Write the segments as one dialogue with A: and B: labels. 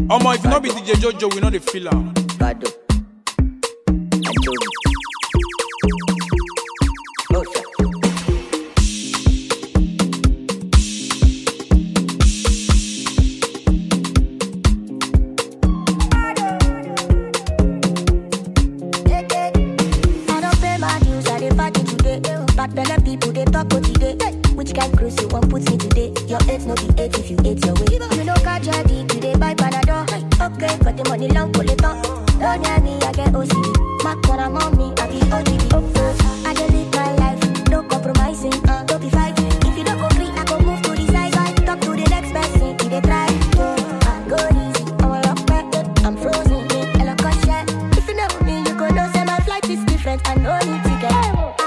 A: Omo, if you not be DJ Jojo, we know the feel am.
B: Bado. Adobe. Bosa.
C: I don't pay my dues, I dey party today. Bad belle people, they talk about today. Which kind cruise you want put me today? Your 8 no be 8 if you 8 your way. You know catch your dick, you dey buy Panadol. Okay, got the money long, pull it on. Don't near me, I get OCD. Mac when I'm on me, I be OGD. I dey live my life, no compromising. Don't be fighting. If you don't complete, I go move to the side. Talk to the next person, if they try. I go easy, I'm a rock back. I'm frozen, and I cut shit. If you know me, you go know say my flight is different. I know need to get.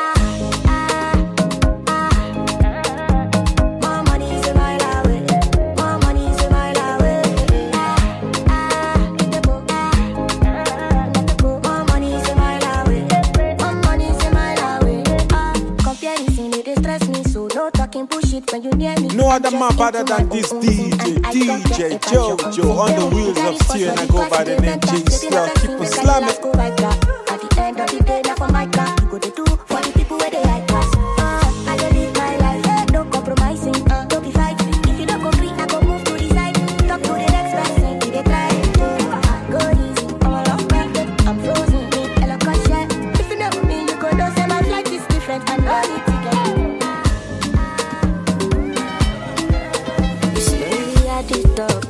C: More money is a mile away. More money is a mile away. More money is a mile away. More money is a mile away. Comparison, it dey stress me, so no talking bullshit when you near me.
A: No other man better than this DJ Jojo on the wheels of steel, and I go by the name J-Slug. Keep on slamming.
C: At the end of the day, now for my car, you go to do for the people where they like us. I dey live my life, no compromising, don't be fighting. If you don't complete, I go move to the side. Talk to the next person, if they try. I go easy, I'm a rock back, I'm frozen, and I cut shit. If you know me, you go know say my flight is different, I know it again. Slowly I did talk.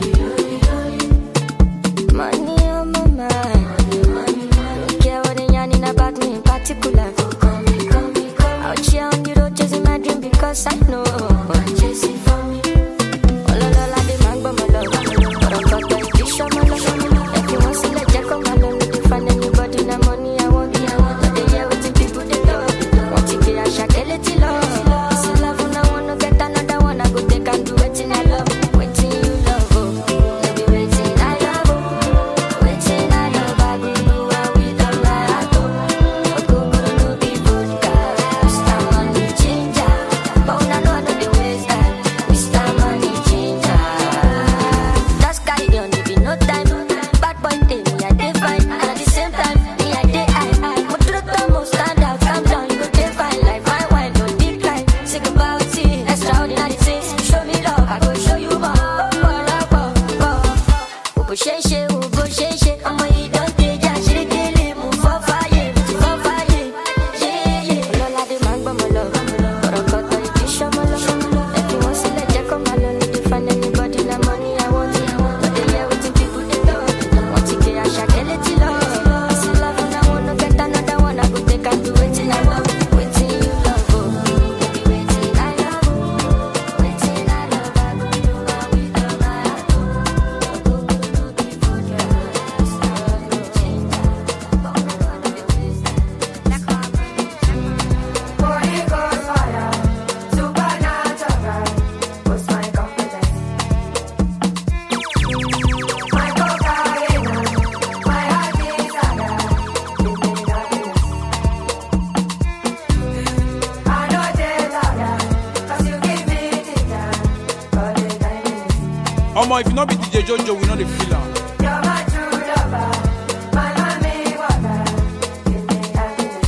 C: Money on my mind. Don't care what they yarning about me in particular. Out here on the road chasing my dream because I know chasing for me. Oh la la la, the man go my love. But I got the fish on my love. If you want to let Jack on my love, if you find anybody na money I want. But they hear what the people they love. Want to get a shot, they let it love. This is love and I wanna get another one. I go take and do it in I love. Waiting you love, oh. No be waiting I love, oh. Waiting I love, I go do what we don't like, oh. I go no be vodka. Mr. Money Changer. But una know I know the ways that Mr. Money Changer. Just carry on, if you no time. Bad boy day, me I dey fine. And at the same time, me I dey high. But to the top, stand out, calm down, you go dey fine. Like my wine, don't decline. Sick about it, extraordinary things. Show me love, I go show you more. Ubo sheshe, I'ma eat don't take ya, she dey live, move for fire, yeah. Lola the man, but my love, but I got the fish on my love. If you want to let Jack on my love, if you find anybody na money I want. But they hear what the people they love. Want to get a shot, they let it love. This is love and I wanna get another one. I go take and do it in I love. Waiting you love, oh. Baby, waiting I love, oh. Waiting I love, I go do what we don't like, oh.
A: Omo, if you not be DJ Jojo, we know the feel am.
D: You're my true lover, my mommy water. Give me happiness.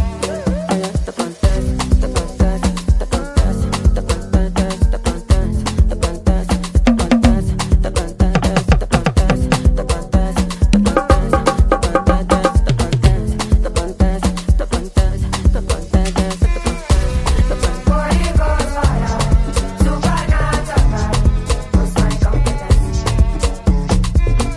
D: Holy Ghost fire, supernatural. What's my confidence?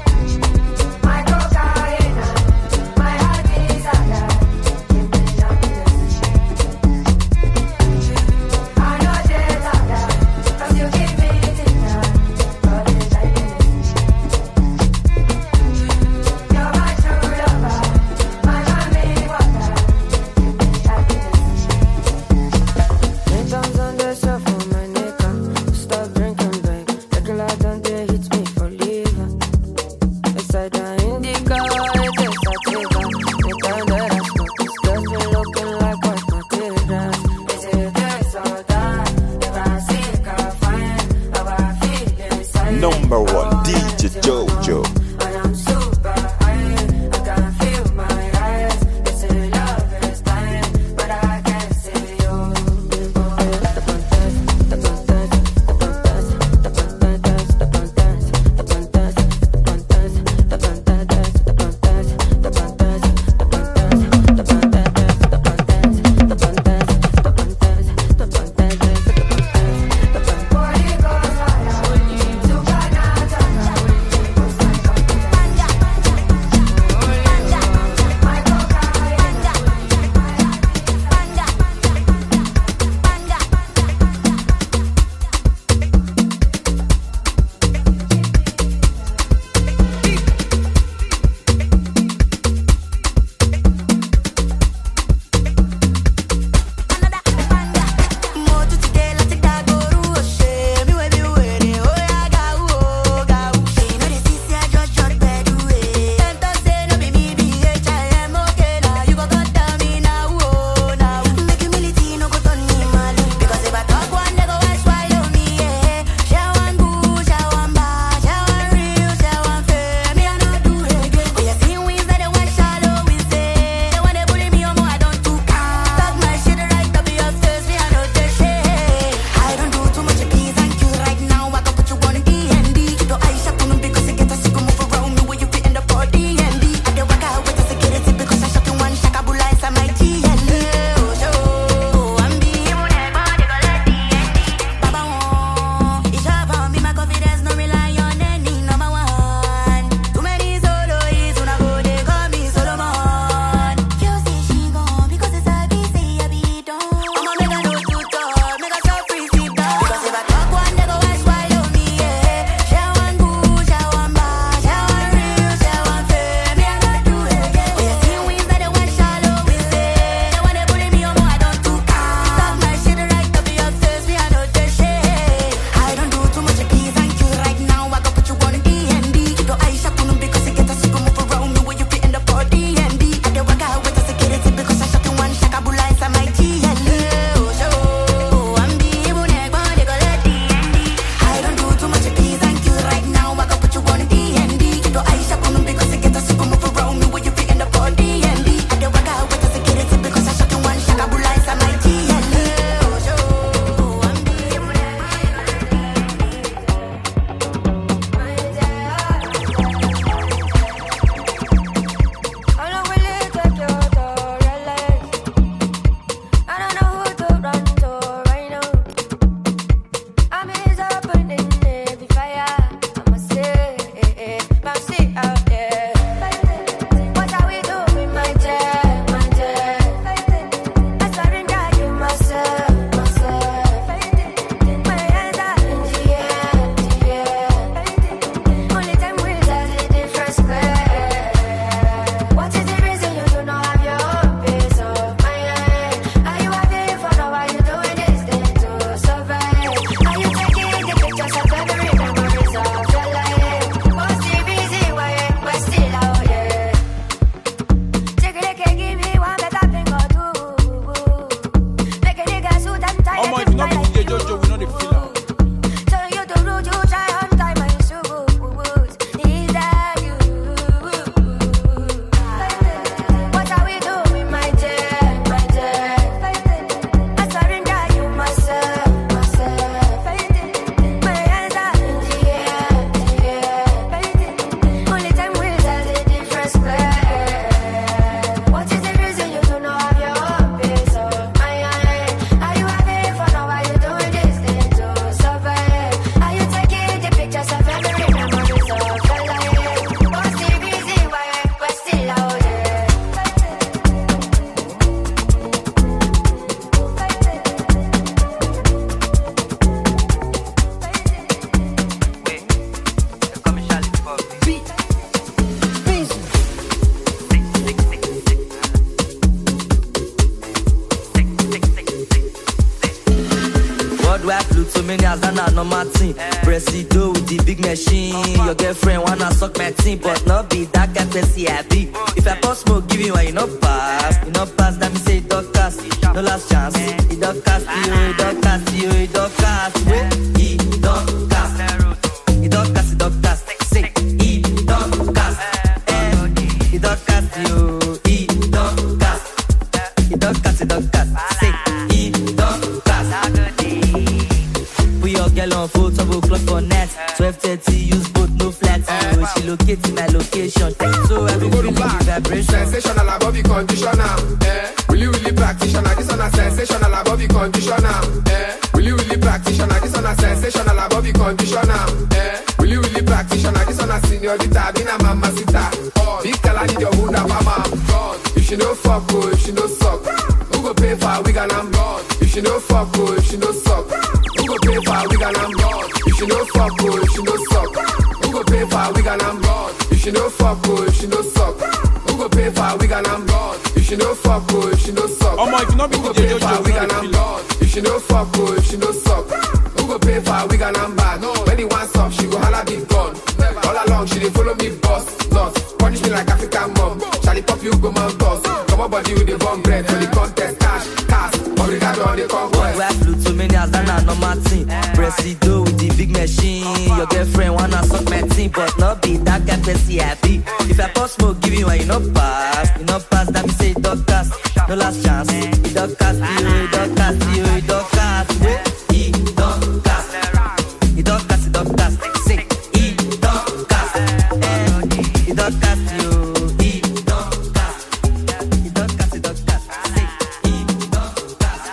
A: DJ Jojo.
D: And I'm super high. I can feel my eyes. They say love is dying, but I can't see you.
E: Worldwide flute, so many as I know my team. Presido with the big machine. Your girlfriend wanna suck my team, but not be that guy Presi happy. If I pass smoke, give you one, you know pass. You know pass, that me say it don't cast. No last chance. It don't cast you, it don't cast you, it don't cast. It don't cast. It don't cast, it don't cast. easy, use both, no flat. She locate in my location. So every feeling is vibration.
F: Sensational above the conditioner. Really practitioner. This one a sensational above the conditioner. Really practitioner. This one a sensational above the conditioner. Really practitioner. This one a señorita. Bina mamacita. Big girl, I need your Honda mama. If she no fuck, if she no suck, who go pay for a wig and I'm gone? If she no fuck, if she no suck, who go pay for a wig and I'm gone? If she no fuck, if she no suck, who go pay for a wig and I'm gone? If she no fuck, if she no suck, who go pay for a wig and I'm gone? If she no fuck, if she no suck,
A: Oh my, if you not be
F: who go
A: DJ
F: pay for a
A: Jojo,
F: wig and I'm gone? If she no fuck, if she no suck, who go pay for a wig and I'm bad? When he wants up, she go holla big gun. All along, she dey follow me boss, nuts. Punish me like African mom. Charlie pop you go man boss. Come on body with the bomb bread for the contest. Cash, obrigado on the conquest.
E: I flew too many hours and I know my team. Presido with the big machine. Your girlfriend wanna suck my team, but not be that guy Pepsi happy. If I pop smoke, give you one, you no pass. You no pass, that me say dog cast. No last chance. You dog cast, you dog cast, you dog cast. He dog cast. He dog cast, he dog cast. Say, he dog cast. He dog cast, you. He dog cast. He dog cast, he dog cast. Say, he dog cast.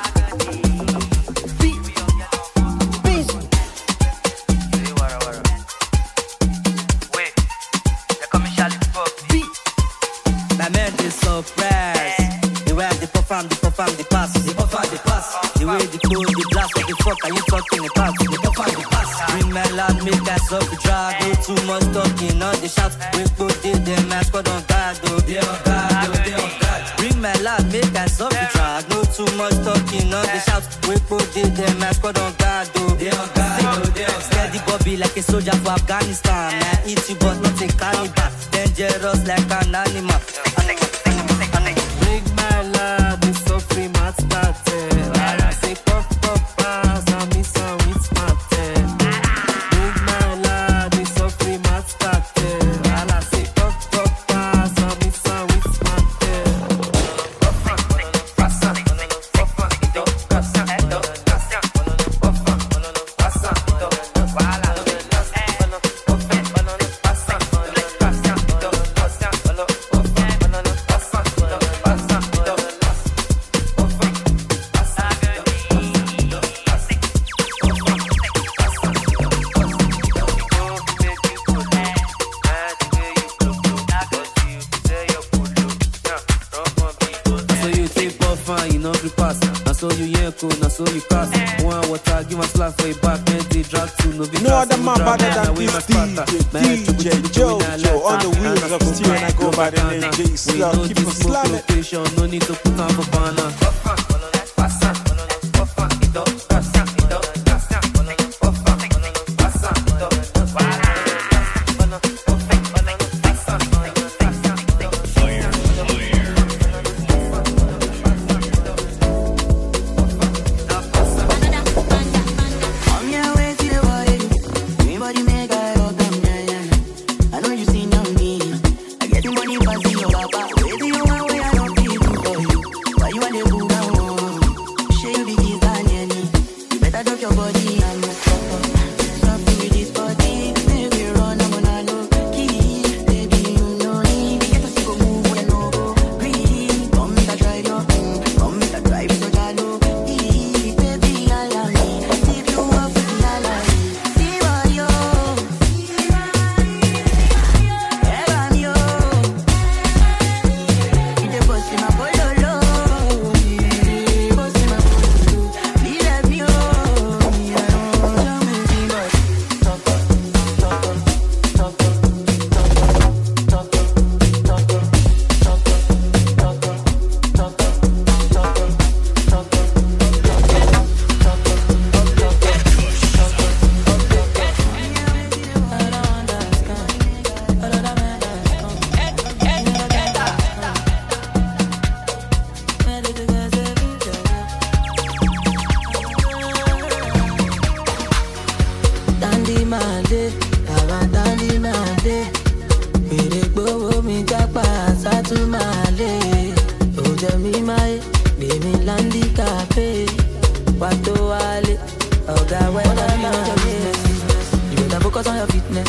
E: My man is surprised. The way they perform the pass. The way they close the blast, what the fuck are you talking about? They perform the pass. Bring my loud, make us up the drag. No too much talking, all the shout. We put it, them my squad on guard, oh. They on guard, oh, they on guard. Bring my loud, make us up the drag. No too much talking, all the shout. We put it, them my squad on guard, oh. They on guard, oh, they on guard. Steady Bobby like a soldier for Afghanistan. Man, eat you but not a cannibal. Dangerous like an animal.
F: Big my love, it's so free, mat started. I say puff puff pass, I miss a with smarted. Big my love, it's so free, mat started. I say puff puff pass, I miss a with smarted. So you yanko, now so you pass. One water, give my slap for your back. Mentally drag to no be.
A: No other man better than this DJ Jojo on the wheels of steel, and I go by the name J Slug. Keep on slamming.
F: No need to put on for banner.
G: Money, but see your papa. Where do you want? Where I don't feel for you? Why you want to move down?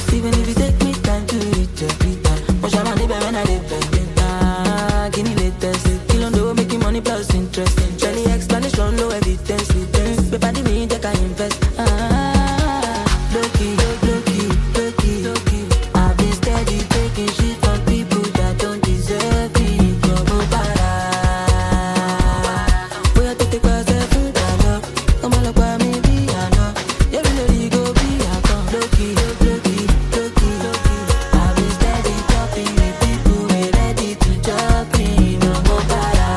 G: Even if you take me time to reach your return. But I'm a neighbor when I live there. Give me latest. Kill on the way, making money plus interest. Any explanation, no evidence. Paper the me, they can invest. Low-key, low-key, low-key, low-key. I've been steady taking shit from people that don't deserve it. Trouble para. We have to take ourselves in the love. Come on, look at me, be a no. You really go be a con. Low-key, low-key, low-key, low-key. I've been steady talking with people who are ready to chop me. Trouble para.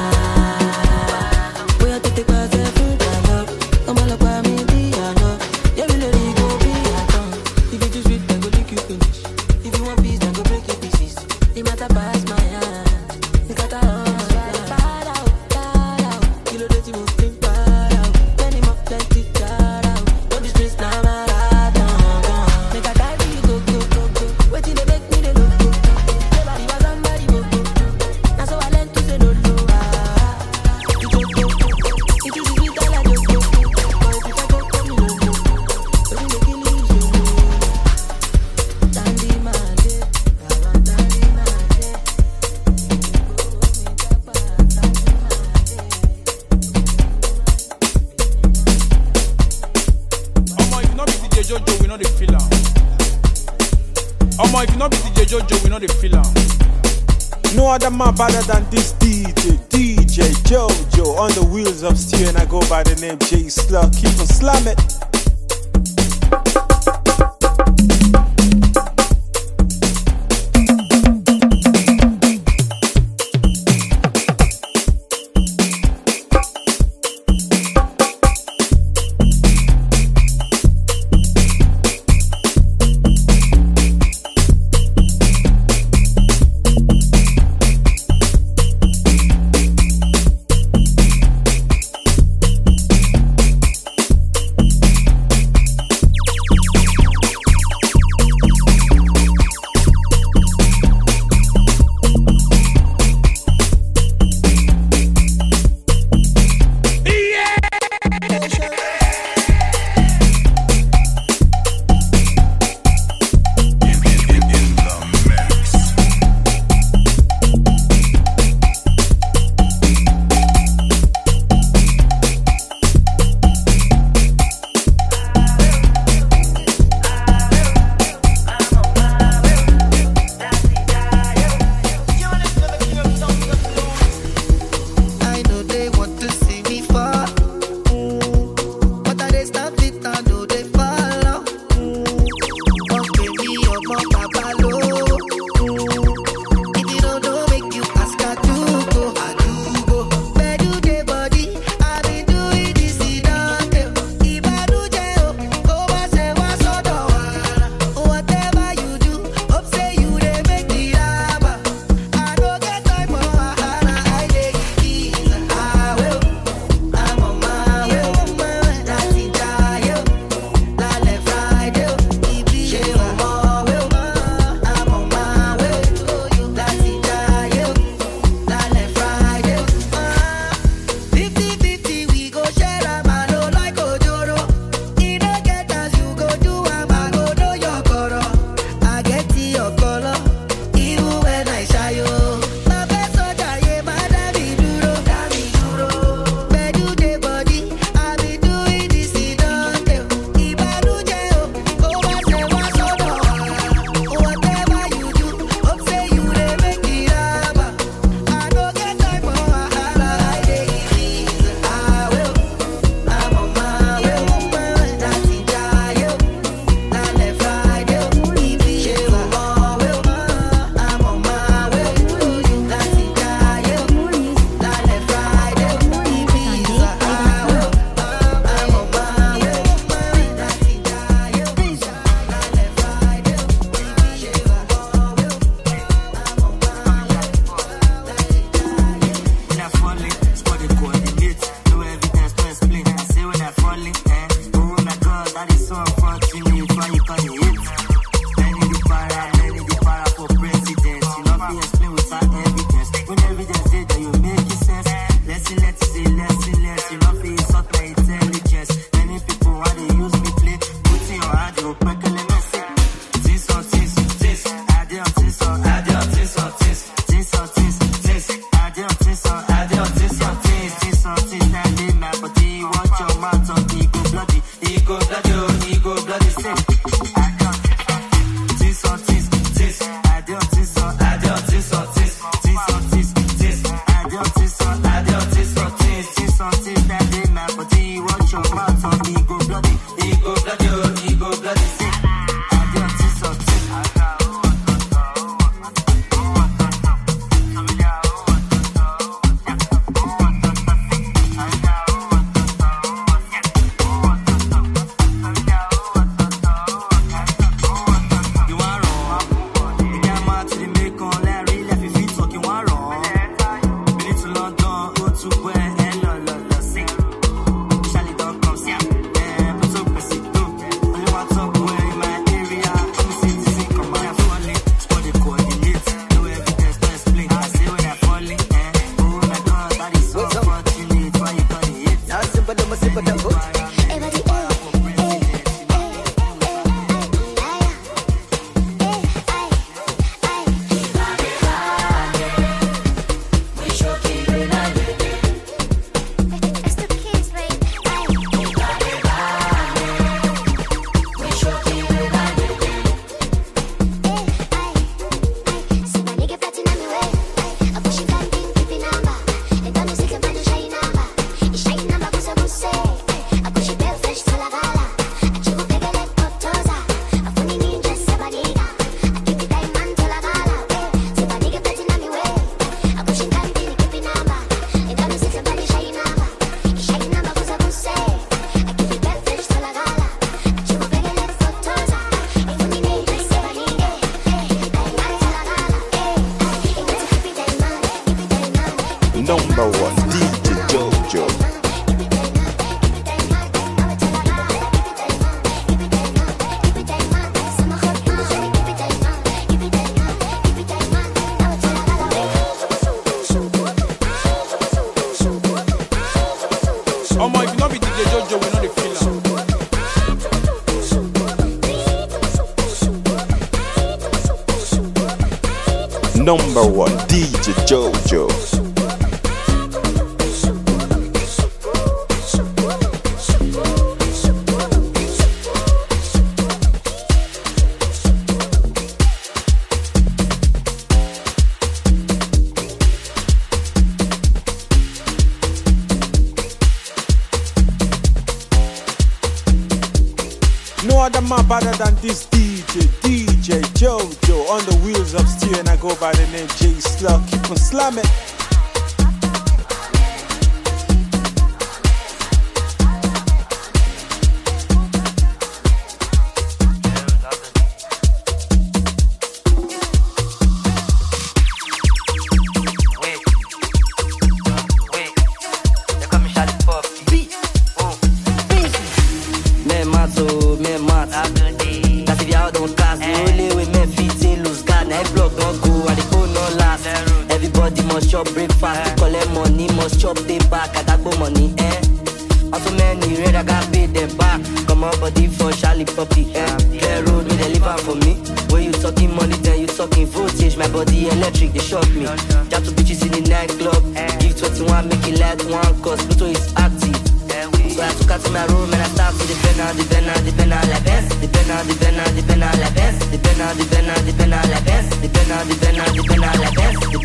G: We have to take ourselves in the love. Come on, look at me, be a no. You really go be a con. If you too sweet, then go lick you finish. If you want peace, then go break your pieces. The matter pass my hand. It's got a horse, far out. Kilo dirty move, think far out. Penny more, plenty jar out. On the streets, now marathon. Make a dive, you go. Waiting, they make me the loco. Nobody was somebody, go. Now so I learned to say no. If you see it, I just go. But if you fuck up, come me no. But we make it easy. Dandy man, dandy man.
A: Omo, if you not be DJ Jojo, we know the feel am. Omo, if you not be DJ Jojo, we know the feel am. No other man better than this DJ Jojo on the wheels of steel, and I go by the name J Slug. Keep on slamming. number one DJ Jojo. No other man better than this DJ Jojo on the wheels of steel, and I go by the name J Slug. Keep on slamming.
E: Chop breakfast, collect money, must chop pay back, Adagbo money, Also many red, I got paid them back. Come on, body for Charlie Puppy, Clear road, me deliver for me. When you talking money, then you talking voltage. My body electric, they shock me. Jump to bitches in the nightclub. Give 21, make it like one, cause Pluto is active. So I took her to my room and I start to the penna la best. The penna la best. The penna la best. The penna la best. The penna la best. The penna la best. The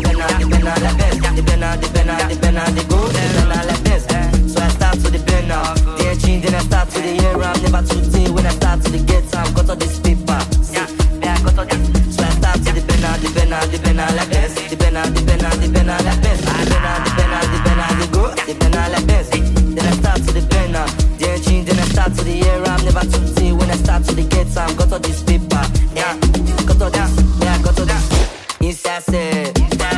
E: penna the go. The penna la best. So I start to the penna. The engine, then I start to the air. I'm never too day when I start to the get time. Got all this paper. I got all this. So I start to the penna la best. The penna la best. The penna the go. The penna la best. Then I start to the penna. The engine, then I start to the air. I'm never too day when I start to the get time. Got all this paper. Got all that. Got all that. Inside say.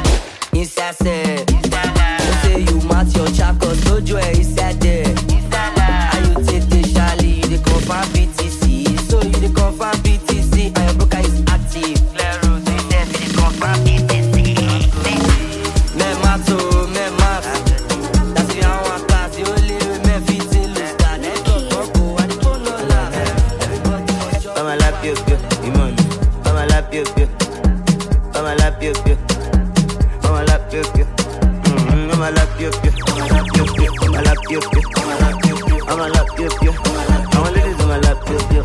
E: Don't say you match your chap, cause no joy inside there. And you take the Charlie, you dey confirm BTC. So you dey confirm BTC, and your broker is active. Clear road, so you dey confirm BTC. Men mato, that's if you don't want class, you only men fit to lose that. Don't go, and the phone no laugh. Everybody must jump. I'ma lap you, Imon. I'ma lap you, I'ma lap you, I'ma lap you, I'ma lap you, I'ma lap you, I'ma lap you, I want ladies I'ma lap you,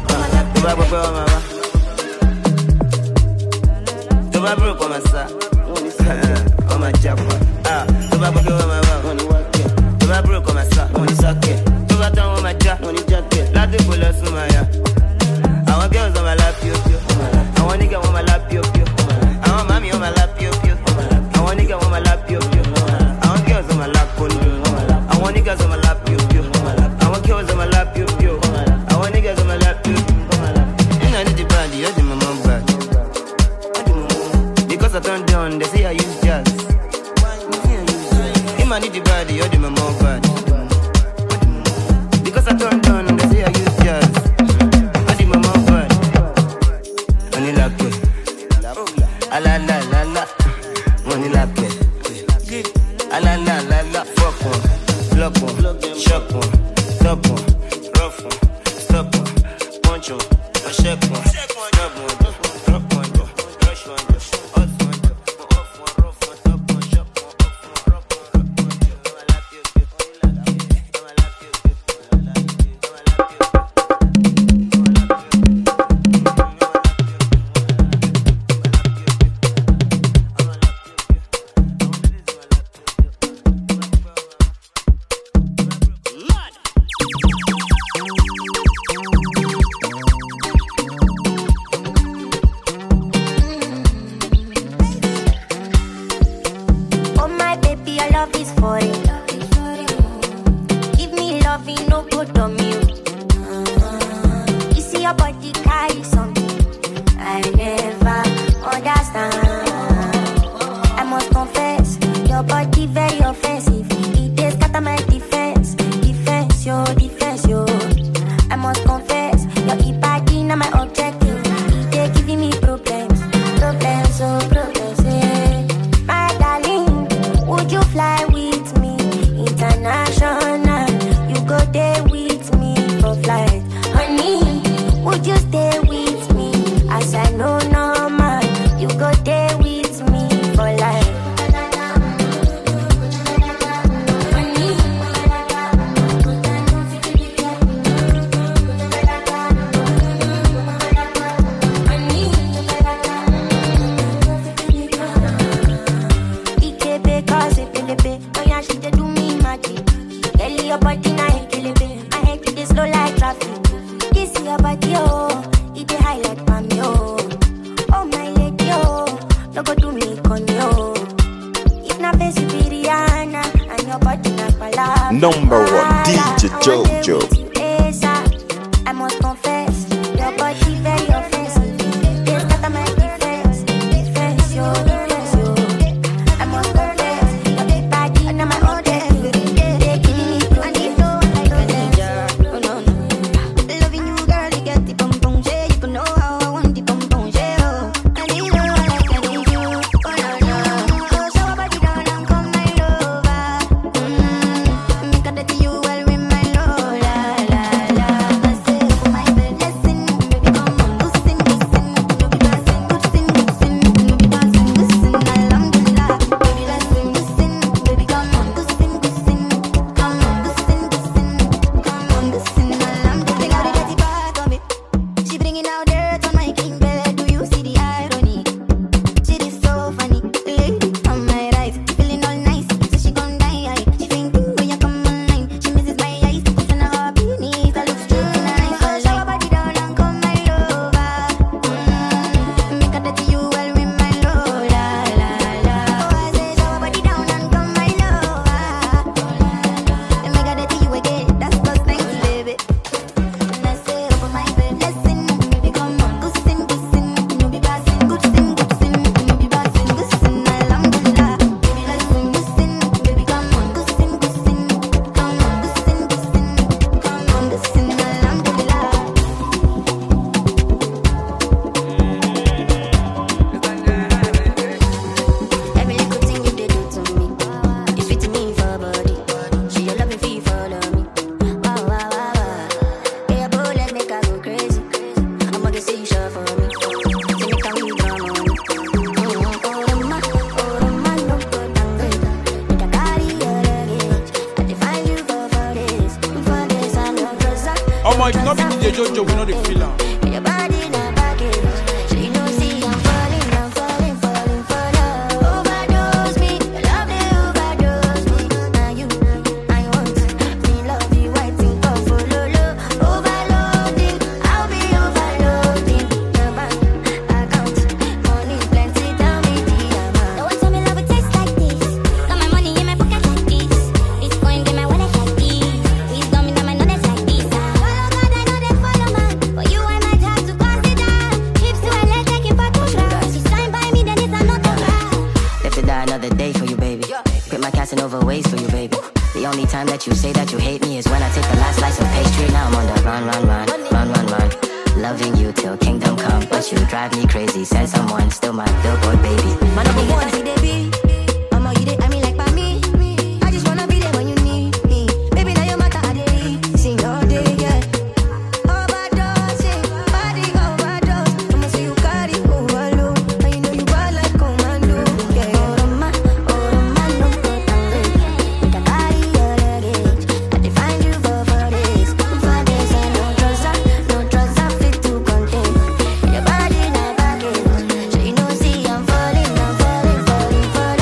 E: Tu vas bro comme ça, on m'a déjà pas. Tu vas bro comme ça, tu vas bro comme ça, on dit ça que. Tu vas dans ma déjà, on dit jacket. La deux pour le soumaya. I want girls on my lap you, I want nigga on my lap you, I want mommy on my lap you, I want nigga on my lap you, I want girls on my lap I want niggas on my lap you, I want girls on my lap you, I want niggas on my lap you. I need the body, you're the mama bad. Because I turned down, they say I use jazz. I need the body, you're the mama bad. Because I turned down, they say I use jazz. La la la la, money la paix. La la la la, fuck one, block one, shock one, top one, rough one, stop one, punch one, check one, grab one, drop one, rush one, hot one, off one, rough one, top one, shock one, rough one,
C: Would you stay with me as I know now?
A: Number one, DJ Jojo.
C: I must confess, your body very offensive. This not my defense, yo. I must confess, your big body under my own desk. They killing me, I need no, I don't dance. Oh no, loving you, girl, you get the pom pom jay. You can know how I want the pom pom jay. Oh, I need you, I need you. Oh no, oh show your body down and come my lover. Make a dirty you well with my lover. I say for my bed, listen, baby, come on, listen, no be passing, no be passing, alhamdulillah, baby, listen, baby, come on, come on, alhamdulillah. Got a dirty back on me, she bringing out dirt on my king bed. Do you see the irony? She is so funny, lady on my right, feeling all nice, so she gon' die. She fainting when you come online, she misses my eyes, it's in her beneath, I look straight in her eyes. Oh, show your body down and come my lover. Make a dirty you well with my lover. Oh, I say show your body down and come my lover. Make a dirty you again, that's plus 90, baby. And I say over my bed, listen, baby, come on, listen, no be passing, no be passing, alhamdulillah, baby, listen, baby, come on, alhamdulillah. Every little thing you did do to me, you fit me for body. She your loving fee follow me. Wow, wow, wow, wow. Yeah, bullet make I go crazy. I'ma get say you sure for me. Say make I withdraw money. Oh, the man, no good and good. Make I carry your luggage. I define you for this. For this I know 'cause
A: Oh my, if not be DJ Jojo, we know the feeling.
C: your body in a package. So you know, see, I'm falling for love. Overdose me, love they overdose me. Now you, I want me love you, I think of follow. Overloading, I'll be overloading. The bank account, money plenty, tell me the amount. No one tell me love would taste like this. Got my money in my pocket like this. Bitcoin in my wallet like this. Please don't me know my knowledge like this. Follow God, I know they follow man. For you, I might have to consider. Trips to LA, taking photos. If you sign by me, then it's another ride.
B: Live to die another day for you, baby. Quit my Casanova ways for you, baby. The only time that you say that you hate me is when I take the last slice of pastry. Now I'm on the run. Loving you till kingdom come, but you drive me crazy. Send someone, still my billboard, baby. My number one.
C: Mama, you dey, I mean like by me. I just wanna be there when you need me. Baby, now your matter, I dey sing all day, yeah. Overdosing, body overdose. I'ma say you carry overload, and you know you bad like commando, yeah. Oh, the man, no good and good. Make I carry your luggage. I define you for this. For this, I no trouser fit to contain. Your body in a package, so you know, see, I'm falling for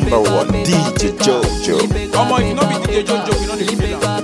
A: Number one DJ Jojo.
H: Omo, if you no be DJ Jojo, we no dey feel am.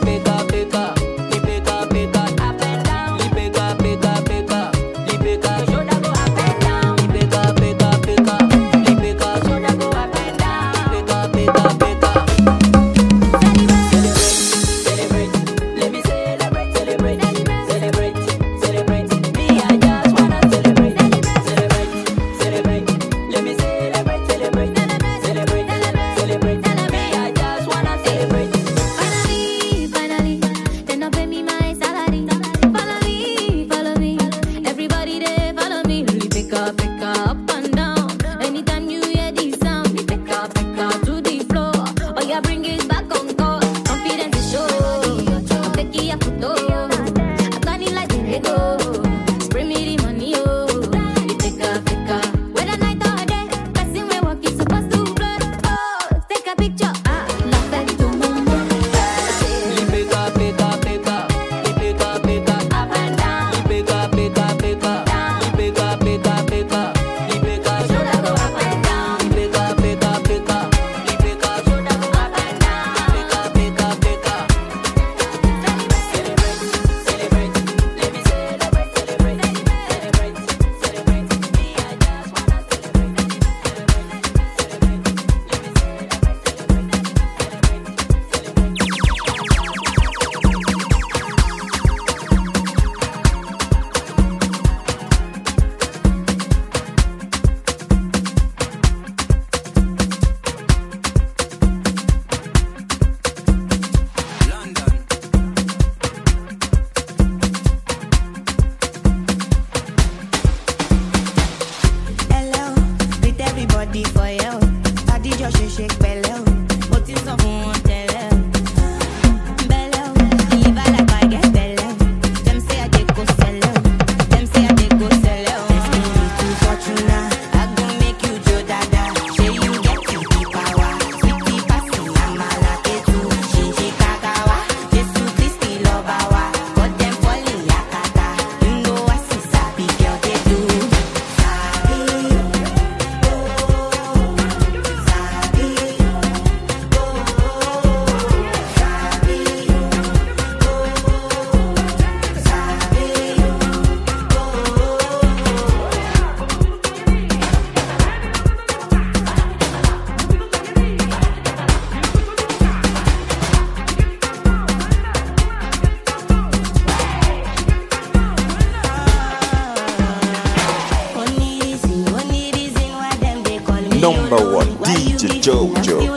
A: Number one DJ Jojo.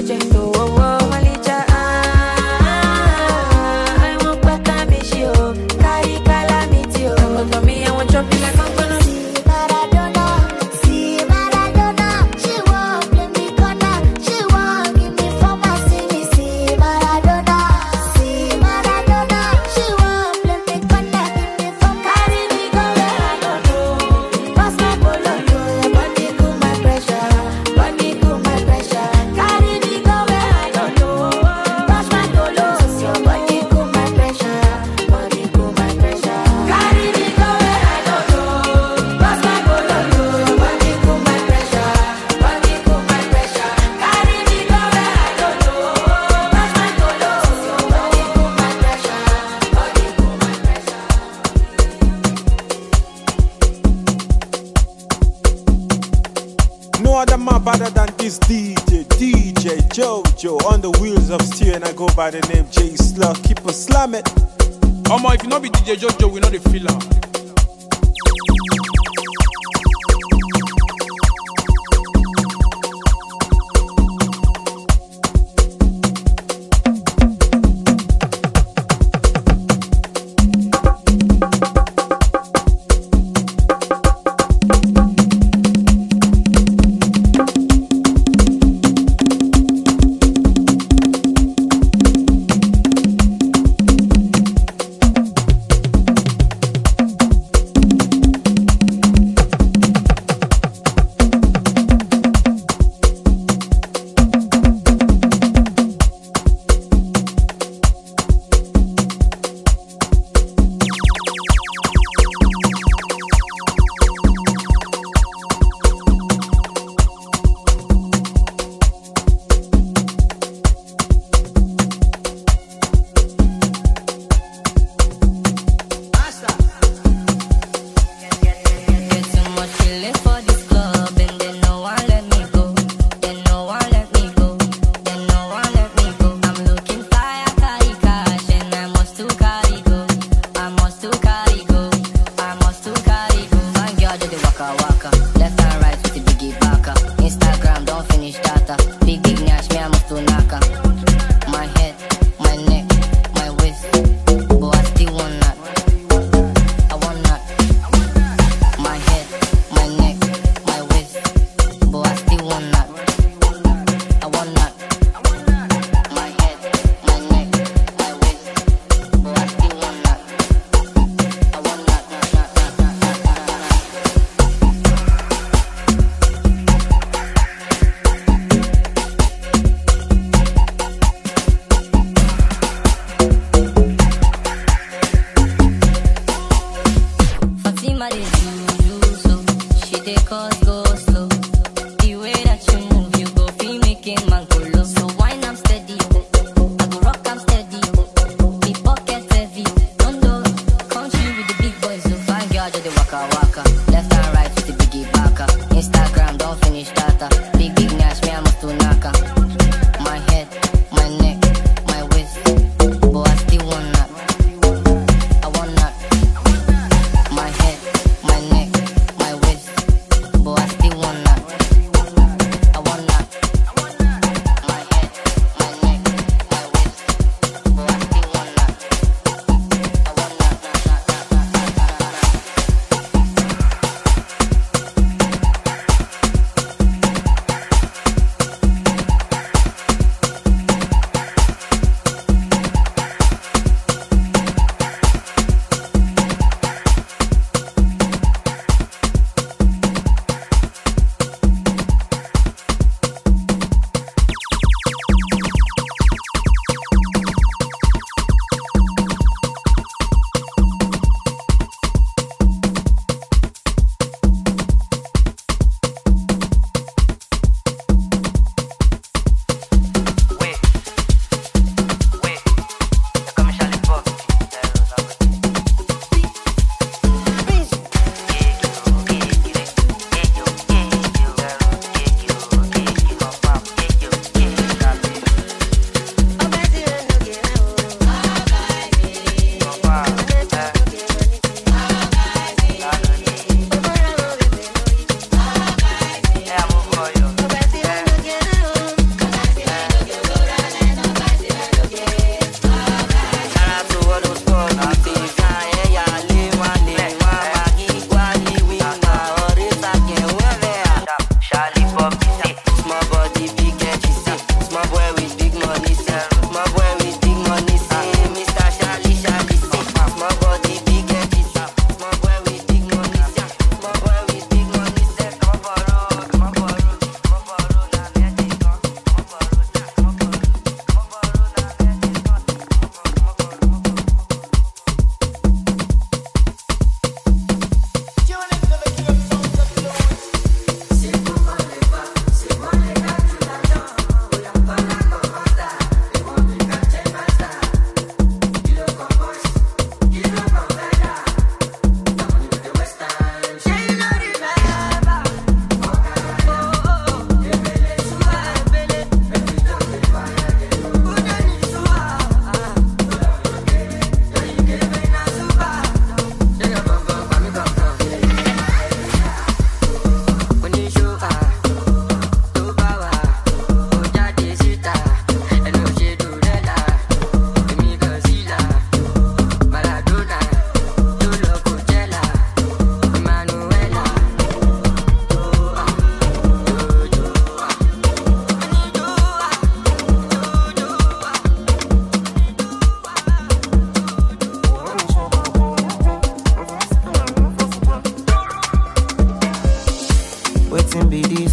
G: reject, oh, oh, oh, Malicha, I want back and be she, oh, carry calamity, oh, come to me, I want chop you like I'm gonna.
C: See Maradona, she won't play me corner, she won't give me for my see Maradona, she won't play me corner, give me for
G: Carry me go where I don't know. Pass my polo, your body cool my pressure, body cool my pressure. Carry me go where I don't know. Pass my polo, your body cool my pressure, body cool my pressure. Carry me go where I don't know. Pass my polo, your body cool my pressure, body cool my pressure. Carry me go where I don't know. Pass my polo, your body cool my pressure, body cool my pressure.
A: No other man better than this DJ Jojo on the wheels of steel, and I go by the name J Slug. Keep a slamming.
H: Omo, if you not be DJ Jojo, we know the feel am.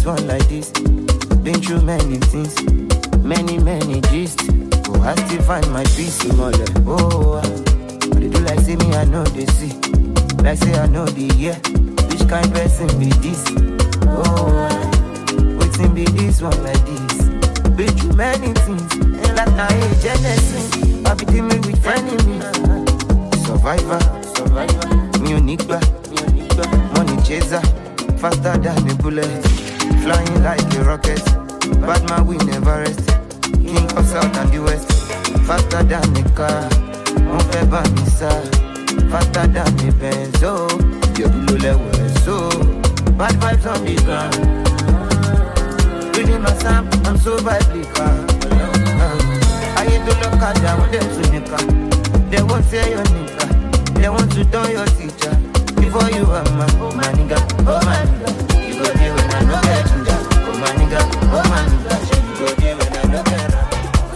I: this one like this. Been through many things, many gist. Oh, I still find my peace. Oh, but they do like say me, I know they see. Like say I know the year. Which kind person be this? Oh, waiting be this one like this. Been through many things, and like now a Genesis. I be dealing with frenemies. Survivor, me unique, money chaser, faster than a bullet, flying like a rocket. Bad man we never rest. King of South and the West, faster than a car. Mon fait banissa, faster than a benzo. You below level so bad vibes on the ground. Reading my Sam, I'm so biblical. I ain't to look at them when they nika. They won't say your nigga. They want to turn your teacher. Before you are my nigga, oh my nigga. You go there when I know get ginger. Oh my nigga, oh my nigga. You go there when I know get rap.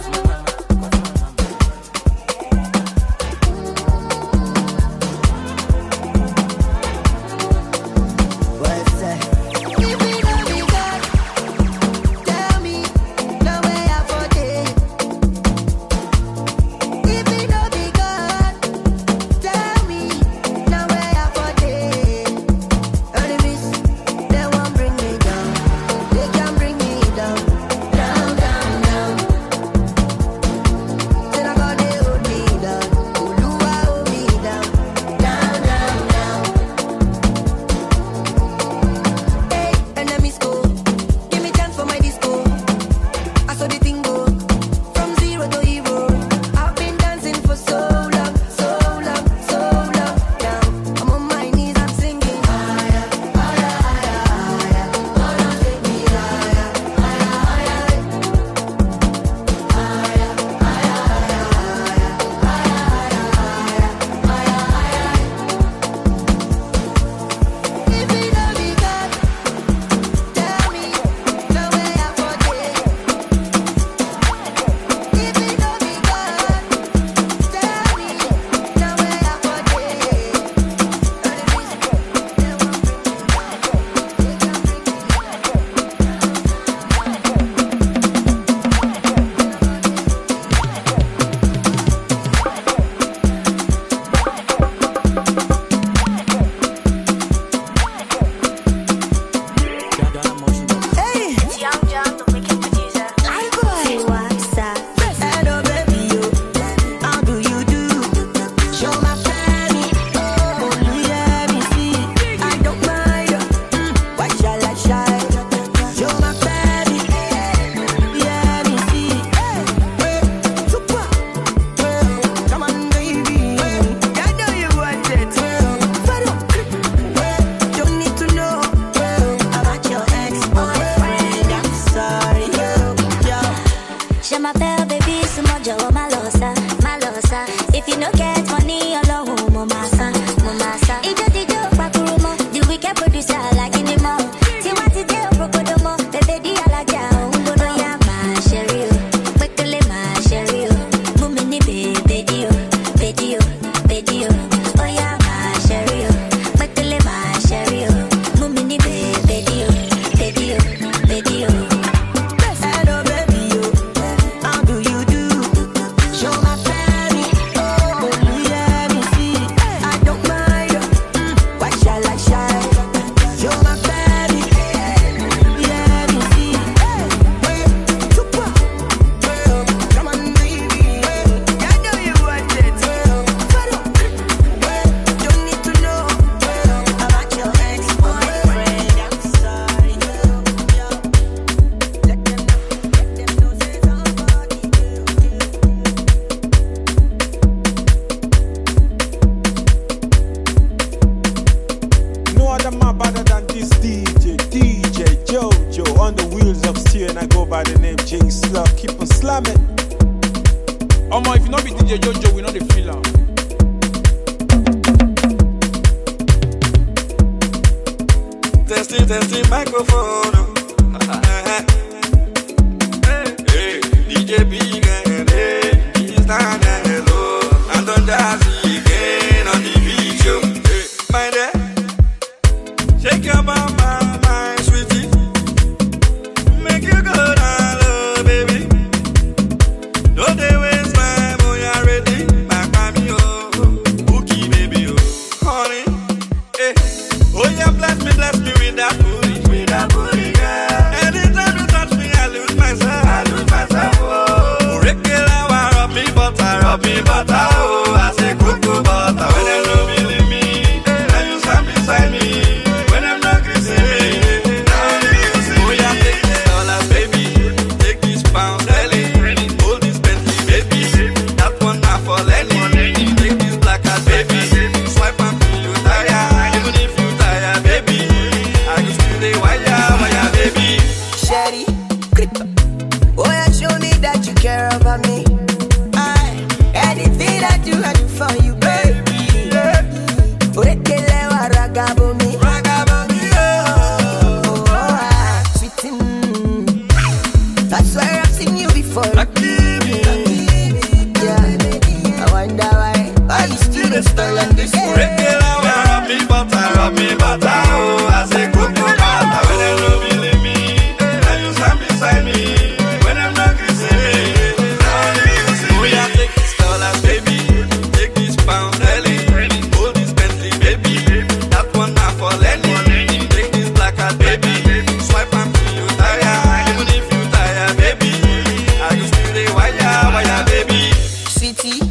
H: If you not be DJ Jojo, we know the feel am.
J: Testing microphone. Hey, DJ Big and he's down and low. And don't jazzy again on the video. Hey, my dear, shake your mama, my sweetie.
G: over me. Anything I do for you, baby. Urekele wa ragabo me. Sweet, I swear I've seen you before. Yeah, I wonder why you still the spell on this way.
J: Rub me butter, oh, I say cocoa butter. When them no believe me, now you stand beside me. When them not kissing me, now you see me. I take this dollars, baby, take this pound sterling, hold this Bentley, baby, that one not for Lenny. Take this black card, baby, swipe and till you tire. Even if you tire, baby, I just still the wire, baby.
G: Sweetie,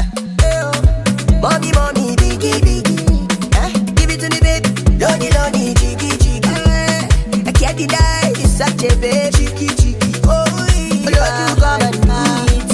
G: mommy, biggie. Give it to me, baby. Lodi, jiggy. I can't deny it's such a baby. Cheeky. Oh, yeah. Lord, you come and eat.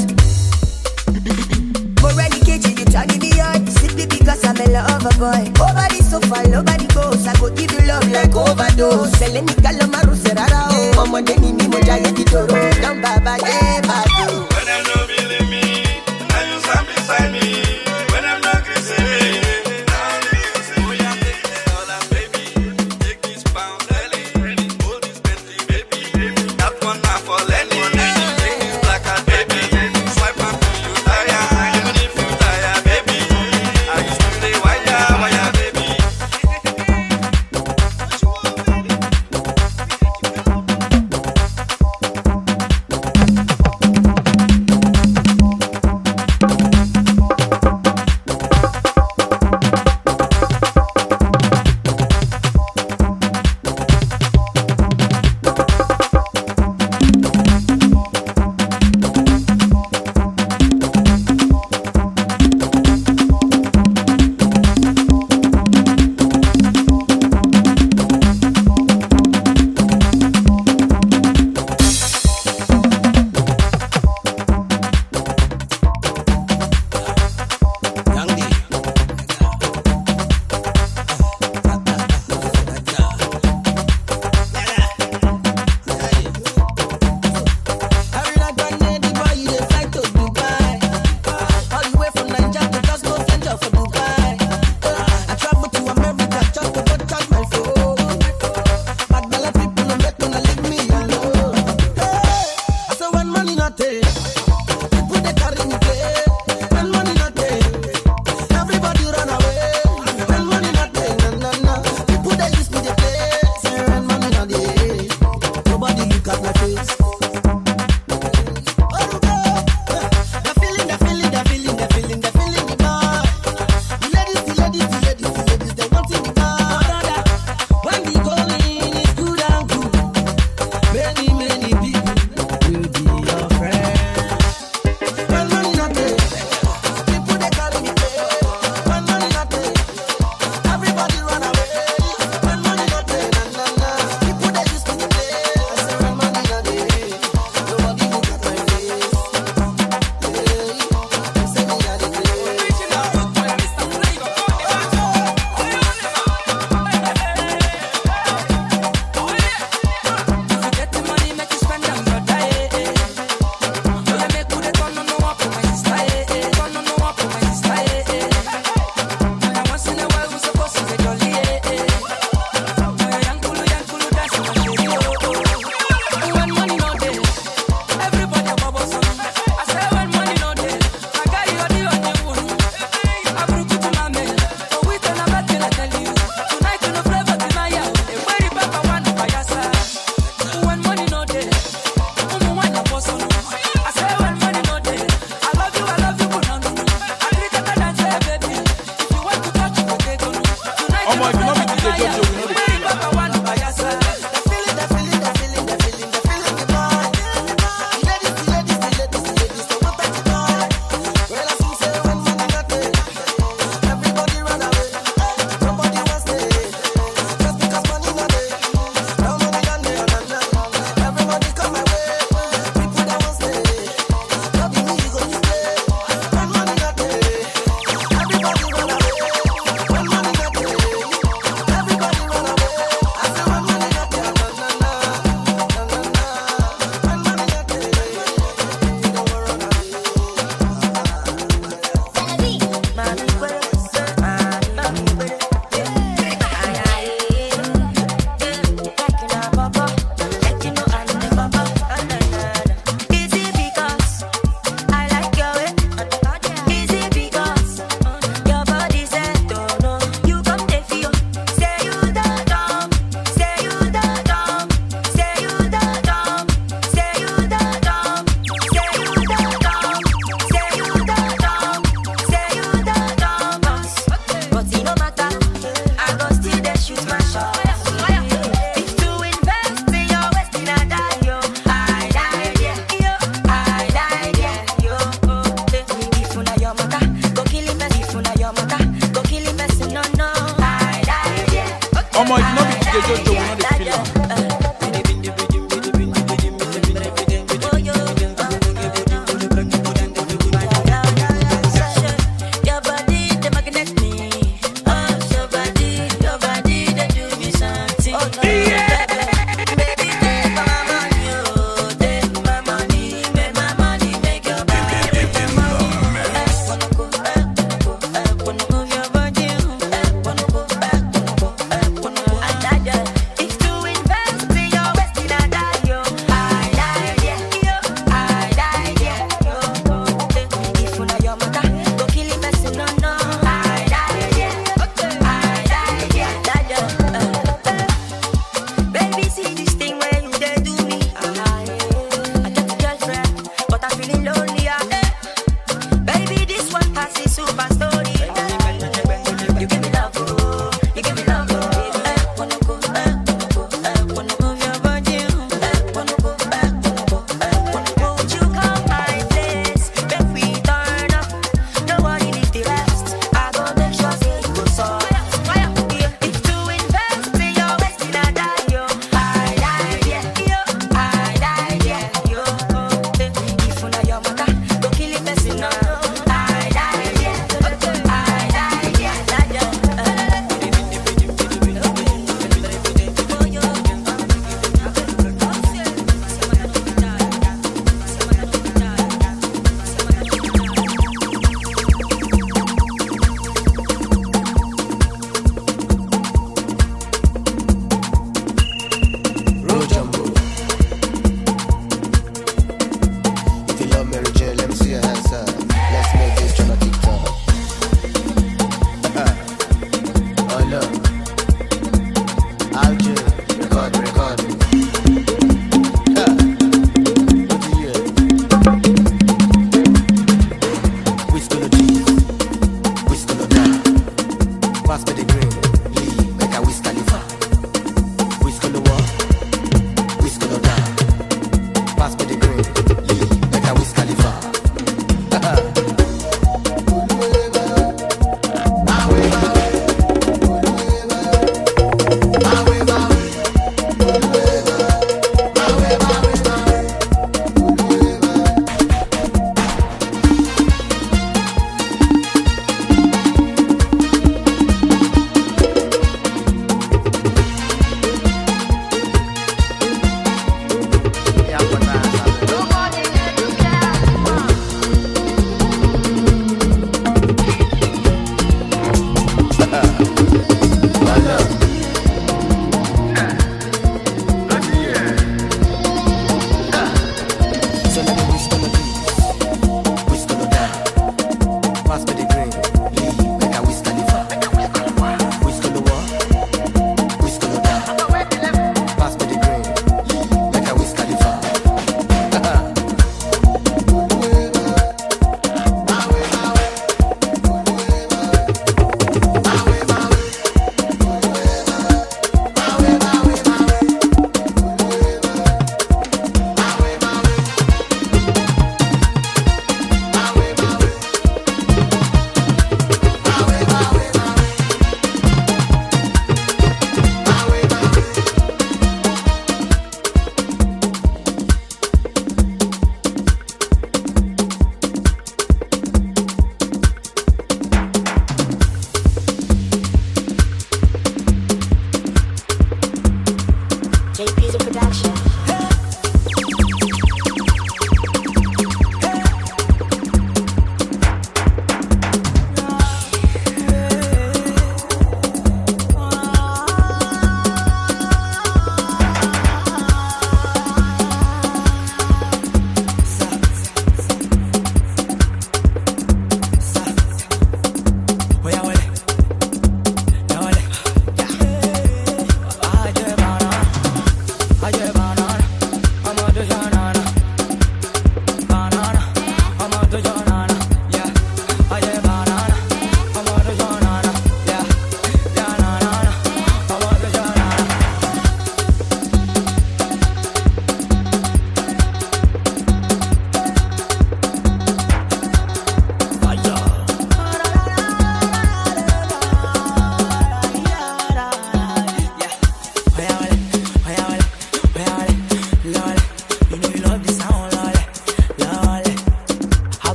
G: More education, you turn me on. Simply because I'm a lover boy. Nobody so far, nobody goes. I go give you love like overdose. Selling me calamaru serara. Oh, my deni mi moja yeti toro. Down baba, yeah, bado.
J: When them no believe me, now you stand beside me. When I'm not kissing me, now you see me. Take this dollars, baby, take this pound sterling, hold this Bentley, baby, that one not for Lenny. Take this black card, baby, swipe and till you tire. Even if you tire, baby, I just still the wire, baby.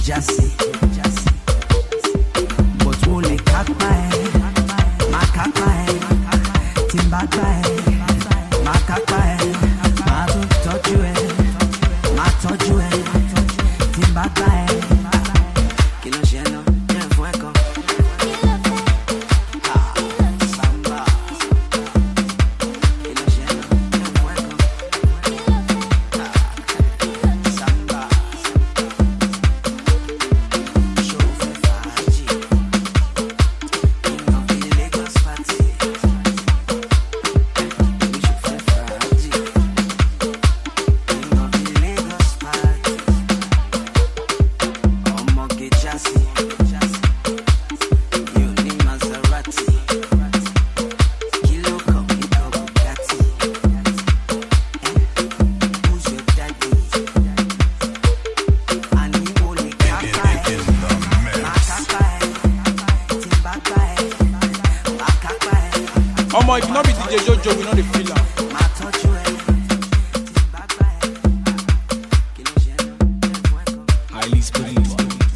K: Jassy. But only Kakpa, my Kakpa, Timbakpa, my Kakpa, my touch you, my touch you, Timbakpa. Kilo Sheno, yeah, Fuego. Samba. Kilo Sheno, yeah, Fuego. Samba.
A: Omo, if not be DJ Jojo, we know the feel am. Highly spiritual.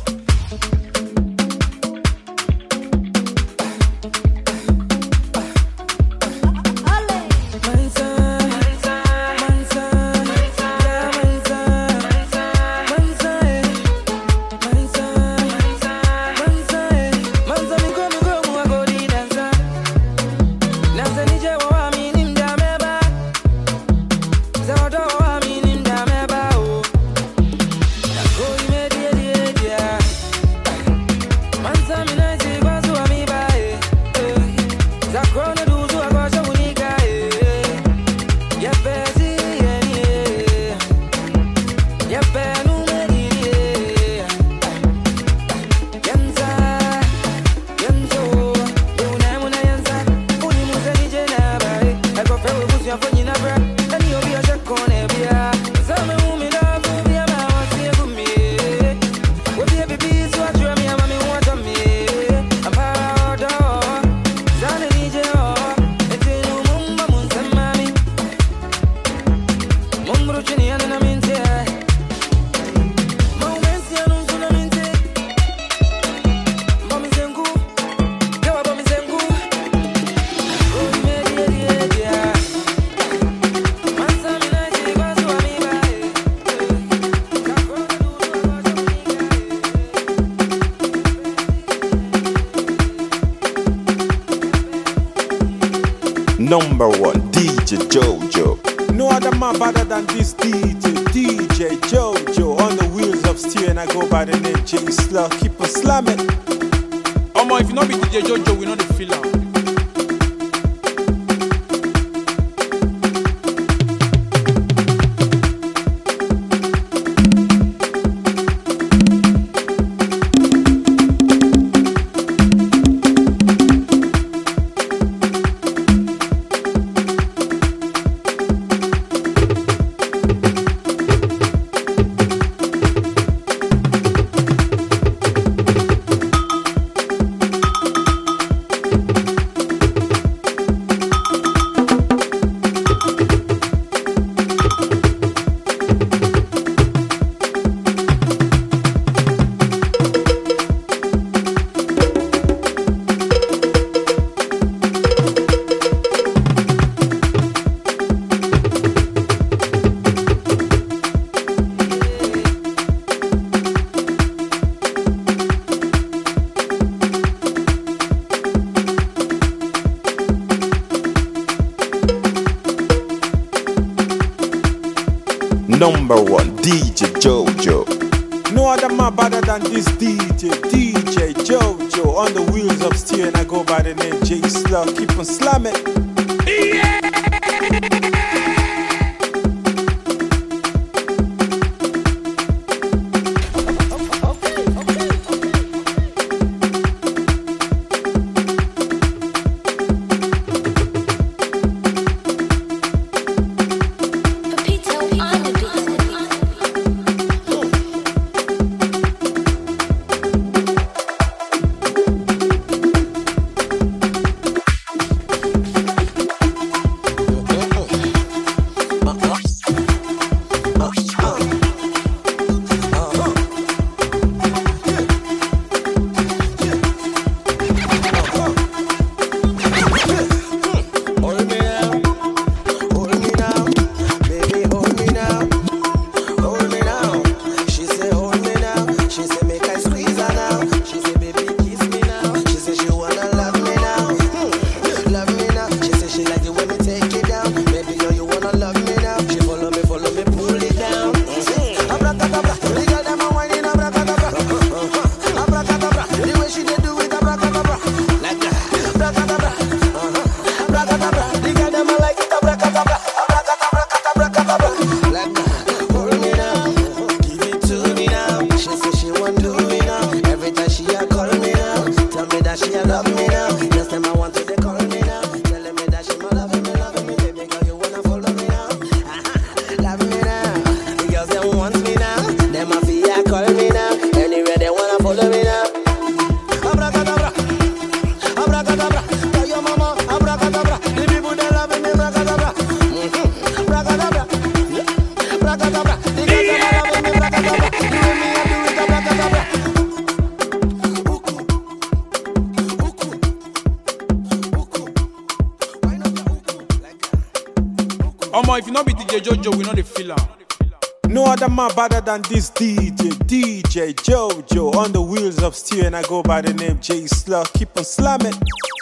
L: Number one, DJ Jojo.
A: No other man better than this DJ Jojo. On the wheels of steel, and I go by the name J Slug. Keep on slamming. Omo, if you not be DJ Jojo, we know the feel am.
L: Number one, DJ Jojo.
A: No other man better than this DJ Jojo. On the wheels of steel, and I go by the name J Slug. Keep on slamming.
H: DJ Jojo, we know the feel am.
A: No other man better than this DJ Jojo on the wheels of steel, and I go by the name J Slug. Keep on slamming.